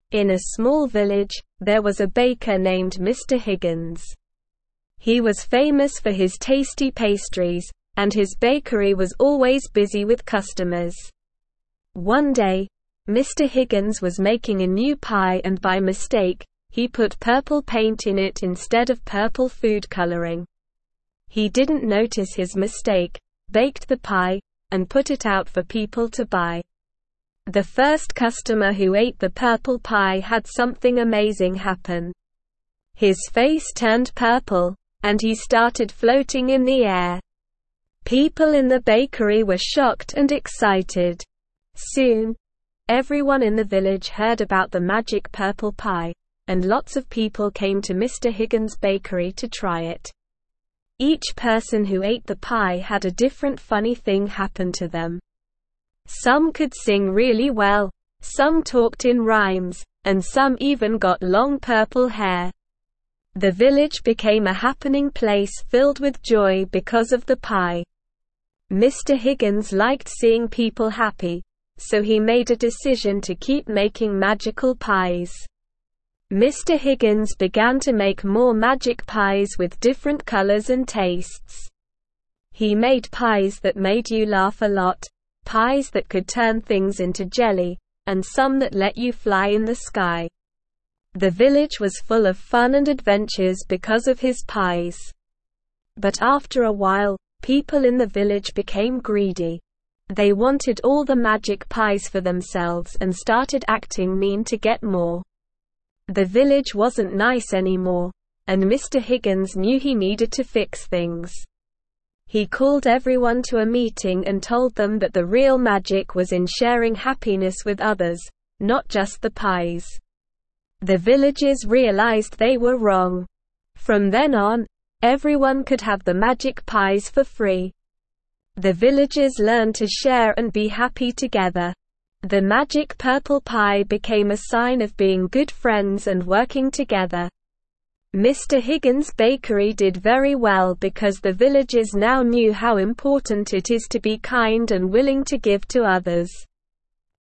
In a small village, there was a baker named Mr. Higgins. He was famous for his tasty pastries, and his bakery was always busy with customers. One day, Mr. Higgins was making a new pie and by mistake, he put purple paint in it instead of purple food coloring. He didn't notice his mistake, baked the pie, and put it out for people to buy. The first customer who ate the purple pie had something amazing happen. His face turned purple, and he started floating in the air. People in the bakery were shocked and excited. Soon, everyone in the village heard about the magic purple pie, and lots of people came to Mr. Higgins' bakery to try it. Each person who ate the pie had a different funny thing happen to them. Some could sing really well, some talked in rhymes, and some even got long purple hair. The village became a happening place filled with joy because of the pie. Mr. Higgins liked seeing people happy, so he made a decision to keep making magical pies. Mr. Higgins began to make more magic pies with different colors and tastes. He made pies that made you laugh a lot, pies that could turn things into jelly, and some that let you fly in the sky. The village was full of fun and adventures because of his pies. But after a while, people in the village became greedy. They wanted all the magic pies for themselves and started acting mean to get more. The village wasn't nice anymore, and Mr. Higgins knew he needed to fix things. He called everyone to a meeting and told them that the real magic was in sharing happiness with others, not just the pies. The villagers realized they were wrong. From then on, everyone could have the magic pies for free. The villagers learned to share and be happy together. The magic purple pie became a sign of being good friends and working together. Mr. Higgins' bakery did very well because the villagers now knew how important it is to be kind and willing to give to others.